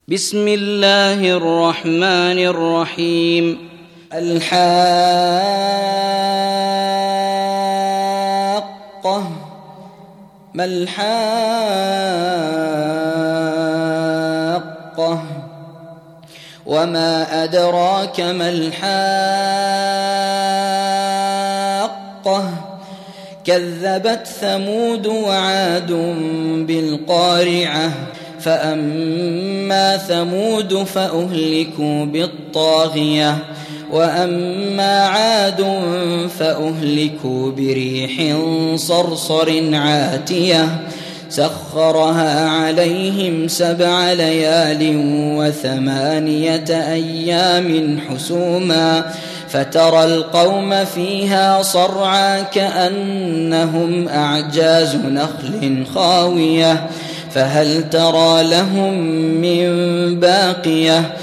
بسم الله الرحمن الرحيم. الحاقة ما الحاقة وما أدراك ما الحاقة كذبت ثمود وعاد بالقارعة فأما ثمود فأهلكوا بالطاغية وأما عاد فأهلكوا بريح صرصر عاتية سخرها عليهم 7 ليال و8 أيام حسوما فترى القوم فيها صرعا كأنهم أعجاز نخل خاوية فهل ترى لهم من باقية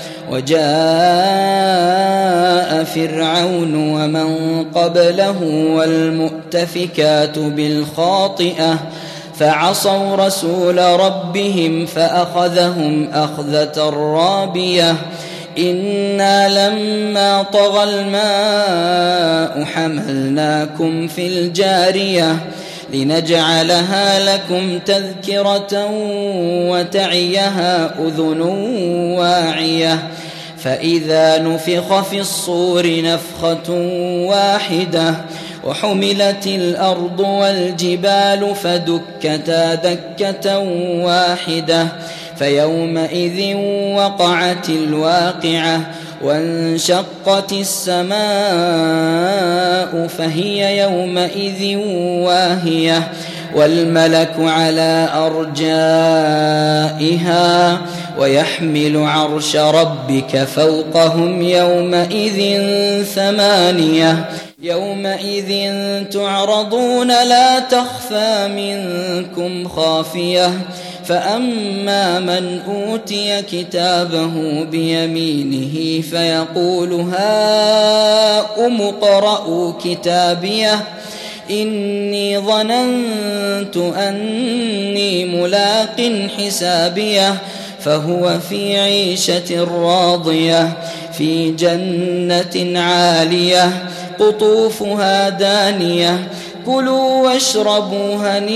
وجاء فرعون ومن قبله والمؤتفكات بالخاطئة فعصوا رسول ربهم فأخذهم أخذة رابية إنا لما طغى الماء حملناكم في الجارية لنجعلها لكم تذكرة وتعيها أذن واعية فإذا نفخ في الصور نفخة واحدة وحملت الأرض والجبال فدكتا دكة واحدة فيومئذ وقعت الواقعة وانشقت السماء فهي يومئذ واهية والملك على أرجائها ويحمل عرش ربك فوقهم يومئذ 8 يومئذ تعرضون لا تخفى منكم خافية فأما من أوتي كتابه بيمينه فيقول هاؤم اقرءوا كتابيه إني ظننت أني ملاق حسابيه فهو في عيشة راضية في جنة عالية قطوفها دانية كلوا واشربوا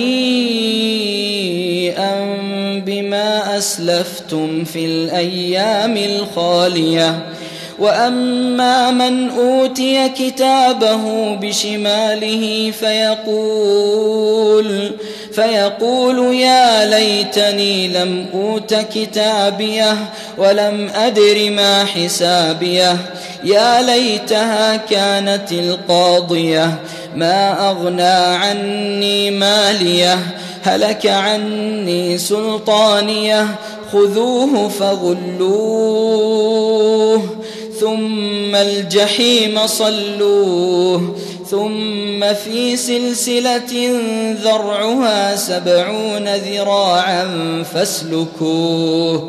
هنيئا بما أسلفتم في الأيام الخالية وأما من أوتي كتابه بشماله فيقول يا ليتني لم أوت كتابيه ولم أدر ما حسابيه يا ليتها كانت القاضية ما أغنى عني ماليه هلك عني سلطانيه خذوه فغلوه ثم الجحيم صلوه ثم في سلسلة ذرعها 70 ذراعا فاسلكوه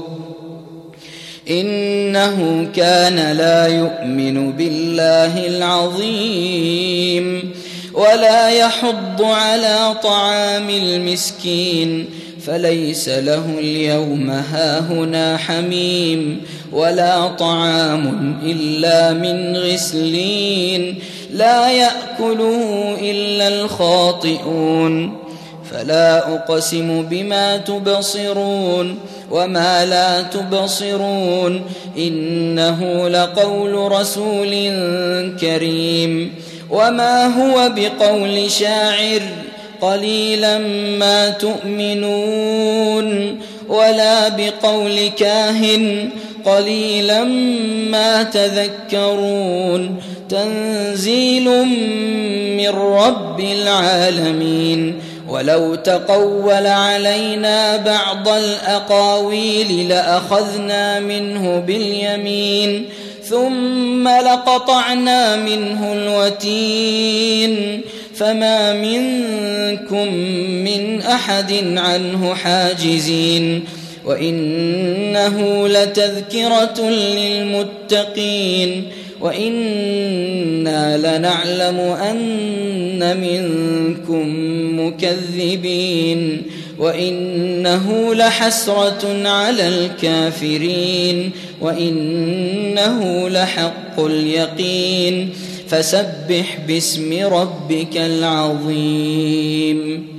إنه كان لا يؤمن بالله العظيم ولا يحض على طعام المسكين فليس له اليوم هاهنا حميم ولا طعام إلا من غسلين لا يأكله إلا الخاطئون فلا أقسم بما تبصرون وما لا تبصرون إنه لقول رسول كريم وما هو بقول شاعر قليلا ما تؤمنون ولا بقول كاهن قليلا ما تذكرون تنزيل من رب العالمين ولو تقول علينا بعض الأقاويل لأخذنا منه باليمين ثم لقطعنا منه الوتين فما منكم من أحد عنه حاجزين وإنه لتذكرة للمتقين وإنا لنعلم أن منكم مكذبين وإنه لحسرة على الكافرين وإنه لحق اليقين فسبح باسم ربك العظيم